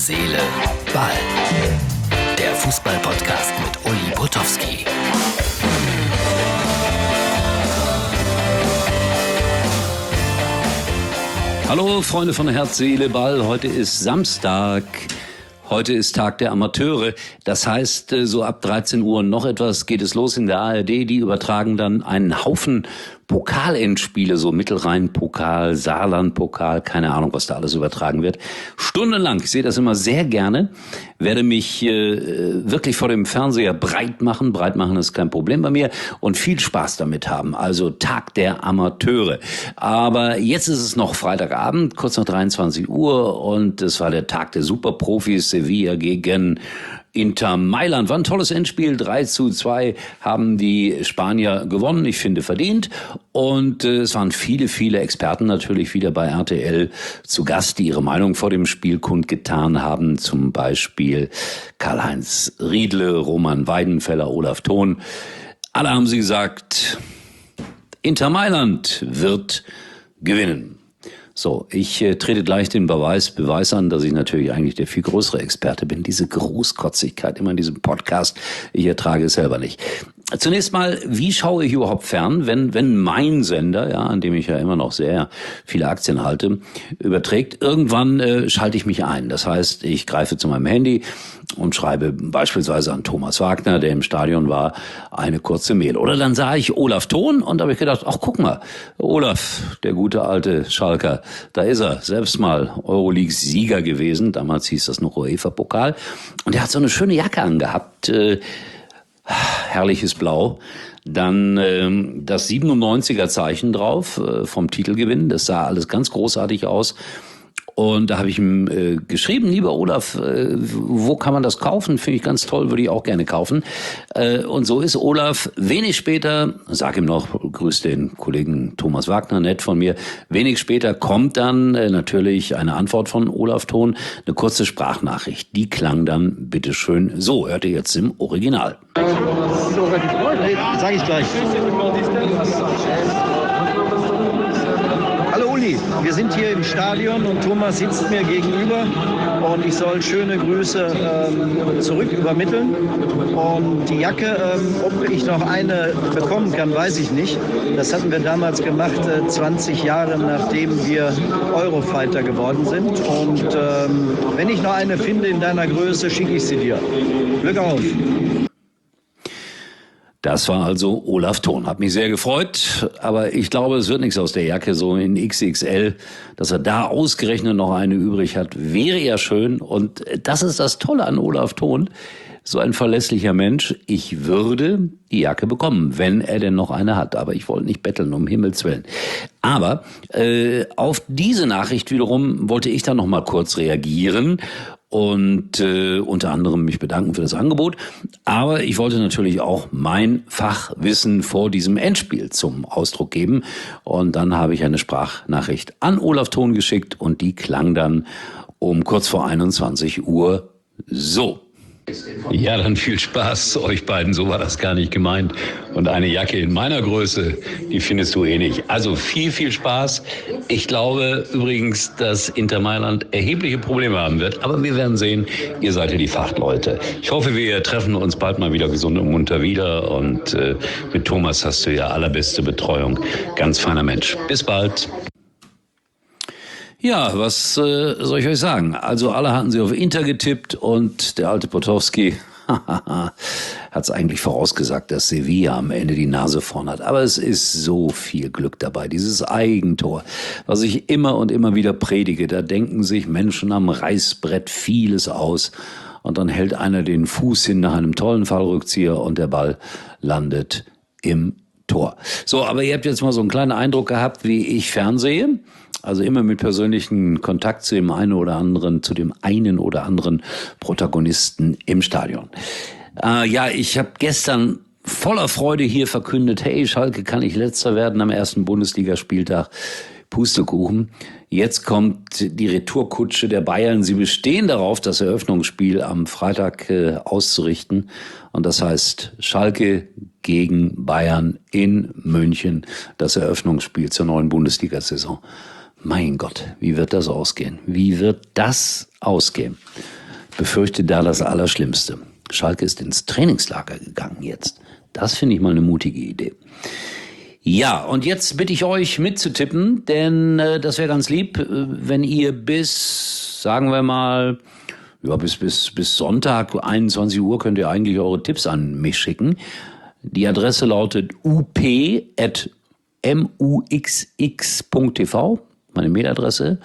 Seele, Ball. Der Fußball-Podcast mit Uli Potowski. Hallo Freunde von Herz, Seele, Ball. Heute ist Samstag. Heute ist Tag der Amateure. Das heißt, so ab 13 Uhr noch etwas geht es los in der ARD. Die übertragen dann einen Haufen Pokalendspiele, so Mittelrhein-Pokal, Saarland-Pokal, keine Ahnung, was da alles übertragen wird. Stundenlang, ich sehe das immer sehr gerne, werde mich wirklich vor dem Fernseher breit machen. Breit machen ist kein Problem bei mir und viel Spaß damit haben. Also Tag der Amateure. Aber jetzt ist es noch Freitagabend, kurz nach 23 Uhr und es war der Tag der Superprofis, Sevilla gegen Inter Mailand. War ein tolles Endspiel. 3:2 haben die Spanier gewonnen. Ich finde verdient. Und es waren viele Experten natürlich wieder bei RTL zu Gast, die ihre Meinung vor dem Spiel kundgetan haben. Zum Beispiel Karl-Heinz Riedle, Roman Weidenfeller, Olaf Thon. Alle haben sie gesagt, Inter Mailand wird gewinnen. So, ich trete gleich den Beweis an, dass ich natürlich eigentlich der viel größere Experte bin. Diese Großkotzigkeit immer in diesem Podcast, ich ertrage es selber nicht. Zunächst mal, wie schaue ich überhaupt fern, wenn mein Sender, ja, an dem ich ja immer noch sehr viele Aktien halte, überträgt? Irgendwann schalte ich mich ein. Das heißt, ich greife zu meinem Handy und schreibe beispielsweise an Thomas Wagner, der im Stadion war, eine kurze Mail. Oder dann sah ich Olaf Thon und da habe ich gedacht, ach guck mal, Olaf, der gute alte Schalker, da ist er, selbst mal Euroleague-Sieger gewesen. Damals hieß das noch UEFA-Pokal. Und er hat so eine schöne Jacke angehabt, herrliches Blau. Dann das 97er-Zeichen drauf vom Titelgewinn. Das sah alles ganz großartig aus. Und da habe ich ihm geschrieben, lieber Olaf, wo kann man das kaufen? Finde ich ganz toll, würde ich auch gerne kaufen. Und so ist Olaf wenig später, sag ihm noch, grüß den Kollegen Thomas Wagner, nett von mir, wenig später kommt dann natürlich eine Antwort von Olaf Thon, eine kurze Sprachnachricht. Die klang dann bitteschön so, hört ihr jetzt im Original. Sag ich gleich. Hallo Uli, wir sind hier im Stadion und Thomas sitzt mir gegenüber und ich soll schöne Grüße zurück übermitteln. Und die Jacke, ob ich noch eine bekommen kann, weiß ich nicht. Das hatten wir damals gemacht, 20 Jahre nachdem wir Eurofighter geworden sind. Und wenn ich noch eine finde in deiner Größe, schicke ich sie dir. Glück auf! Das war also Olaf Thon. Hat mich sehr gefreut, aber ich glaube, es wird nichts aus der Jacke, so in XXL. Dass er da ausgerechnet noch eine übrig hat, wäre ja schön. Und das ist das Tolle an Olaf Thon. So ein verlässlicher Mensch. Ich würde die Jacke bekommen, wenn er denn noch eine hat. Aber ich wollte nicht betteln, um Himmels Willen. Aber auf diese Nachricht wiederum wollte ich dann noch mal kurz reagieren und unter anderem mich bedanken für das Angebot. Aber ich wollte natürlich auch mein Fachwissen vor diesem Endspiel zum Ausdruck geben. Und dann habe ich eine Sprachnachricht an Olaf Thon geschickt und die klang dann um kurz vor 21 Uhr so. Ja, dann viel Spaß euch beiden, so war das gar nicht gemeint. Und eine Jacke in meiner Größe, die findest du eh nicht. Also viel Spaß. Ich glaube übrigens, dass Inter Mailand erhebliche Probleme haben wird. Aber wir werden sehen, ihr seid ja die Fachleute. Ich hoffe, wir treffen uns bald mal wieder gesund und munter wieder. Und mit Thomas hast du ja allerbeste Betreuung. Ganz feiner Mensch. Bis bald. Ja, was soll ich euch sagen? Also alle hatten sie auf Inter getippt und der alte Potowski hat es eigentlich vorausgesagt, dass Sevilla am Ende die Nase vorn hat. Aber es ist so viel Glück dabei. Dieses Eigentor, was ich immer und immer wieder predige, da denken sich Menschen am Reißbrett vieles aus. Und dann hält einer den Fuß hin nach einem tollen Fallrückzieher und der Ball landet im Tor. So, aber ihr habt jetzt mal so einen kleinen Eindruck gehabt, wie ich fernsehe. Also immer mit persönlichen Kontakt zu dem einen oder anderen Protagonisten im Stadion. Ja, ich habe gestern voller Freude hier verkündet, hey, Schalke kann nicht Letzter werden am ersten Bundesligaspieltag. Pustekuchen. Jetzt kommt die Retourkutsche der Bayern. Sie bestehen darauf, das Eröffnungsspiel am Freitag auszurichten. Und das heißt Schalke gegen Bayern in München, das Eröffnungsspiel zur neuen Bundesliga-Saison. Mein Gott, wie wird das ausgehen? Wie wird das ausgehen? Ich befürchte da das Allerschlimmste. Schalke ist ins Trainingslager gegangen jetzt. Das finde ich mal eine mutige Idee. Ja, und jetzt bitte ich euch mitzutippen, denn das wäre ganz lieb, wenn ihr bis, sagen wir mal, ja, bis Sonntag, 21 Uhr könnt ihr eigentlich eure Tipps an mich schicken. Die Adresse lautet up@muxx.tv, meine Mailadresse,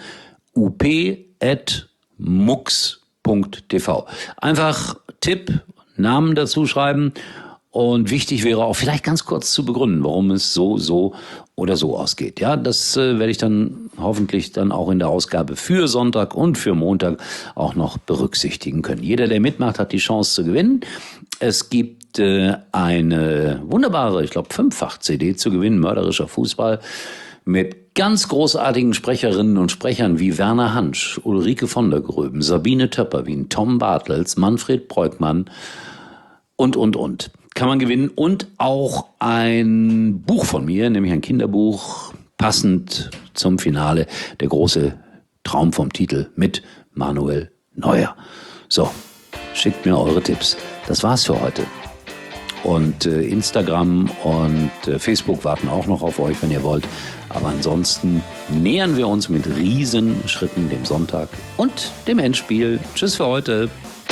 up@mux.tv. Einfach Tipp, Namen dazu schreiben. Und wichtig wäre auch vielleicht ganz kurz zu begründen, warum es so oder so ausgeht. Ja, das werde ich dann hoffentlich dann auch in der Ausgabe für Sonntag und für Montag auch noch berücksichtigen können. Jeder, der mitmacht, hat die Chance zu gewinnen. Es gibt eine wunderbare, ich glaube 5-fach-CD zu gewinnen, mörderischer Fußball, mit ganz großartigen Sprecherinnen und Sprechern wie Werner Hansch, Ulrike von der Gröben, Sabine Töpperwien, Tom Bartels, Manfred Breukmann und. Kann man gewinnen. Und auch ein Buch von mir, nämlich ein Kinderbuch, passend zum Finale, der große Traum vom Titel mit Manuel Neuer. So, schickt mir eure Tipps. Das war's für heute. Und Instagram und Facebook warten auch noch auf euch, wenn ihr wollt. Aber ansonsten nähern wir uns mit Riesenschritten dem Sonntag und dem Endspiel. Tschüss für heute.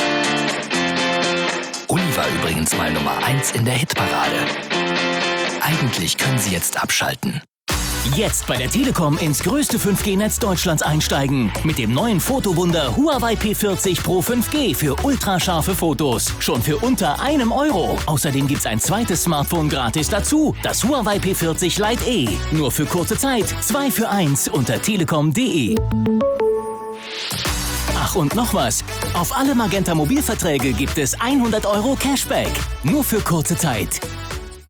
Uli war übrigens mal Nummer 1 in der Hitparade. Eigentlich können Sie jetzt abschalten. Jetzt bei der Telekom ins größte 5G-Netz Deutschlands einsteigen. Mit dem neuen Fotowunder Huawei P40 Pro 5G für ultrascharfe Fotos. Schon für unter €1. Außerdem gibt's ein zweites Smartphone gratis dazu. Das Huawei P40 Lite E. Nur für kurze Zeit. 2 für 1 unter telekom.de. Ach, und noch was. Auf alle Magenta Mobilverträge gibt es €100 Cashback. Nur für kurze Zeit.